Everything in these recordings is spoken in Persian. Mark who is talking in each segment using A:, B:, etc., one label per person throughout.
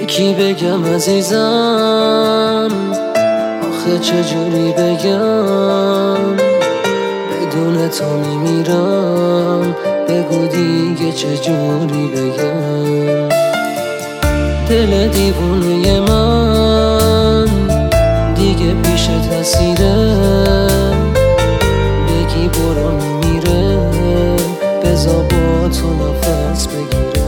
A: کی بگم عزیزم، آخه چجوری بگم، بدون تو میمیرم، بگو دیگه چجوری بگم. دل دیوونه من دیگه پیش تسیره، بگی برو میمیره، بذار با تو نفس بگیره.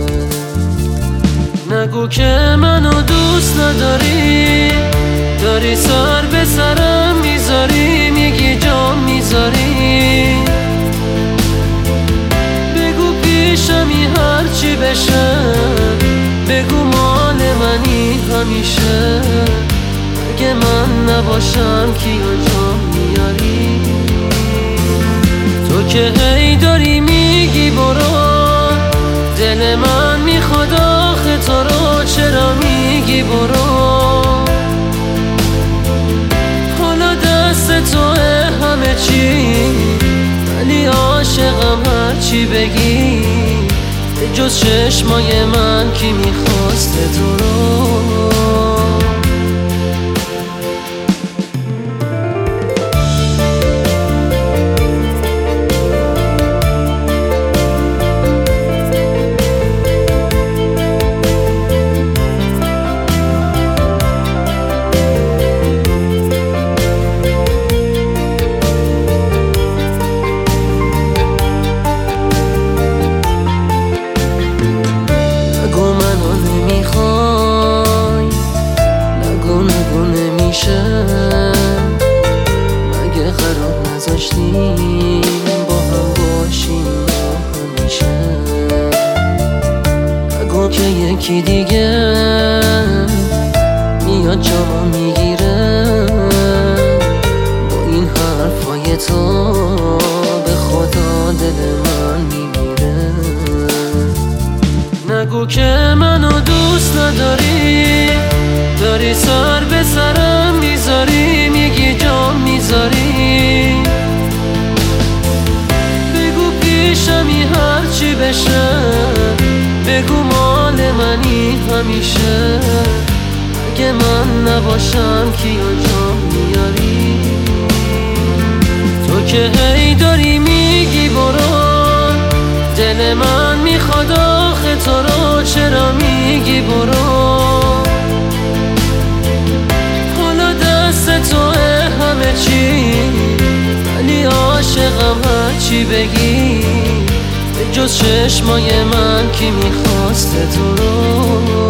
A: نگو که منو دوست نداری، داری سر به سرم میذاری، میگی جام میذاری، بگو پیشمی هرچی بشه، بگو مال منی همیشه. اگه من نباشم کیو جام میاری؟ تو که هی داری میگی برو، دل من میخواد آخه تو رو، چرا میگی برو؟ حالا دست توه همه چی، ولی عاشقم هرچی بگی، جز چشمای من کی میخواسته تو رو؟ مگه قرار نذاشتیم با هم باشیم همیشه؟ نگو که یکی دیگه میاد جامو میگیره، با این حرفای تو به خدا دل من میمیره. نگو که منو دوست نداری، داری سر به سرم میذاری، میگی جام میذاری، بگو پیشمی هرچی بشه، بگو مال منی همیشه. اگه من نباشم کیو جام میاری؟ تو که هی داری میگی برو، دل من میخواد آخه تو رو، چرا میگی برو؟ همه چی، ولی عاشقم هرچی بگی، جز چشمای من کی میخواسته تو رو؟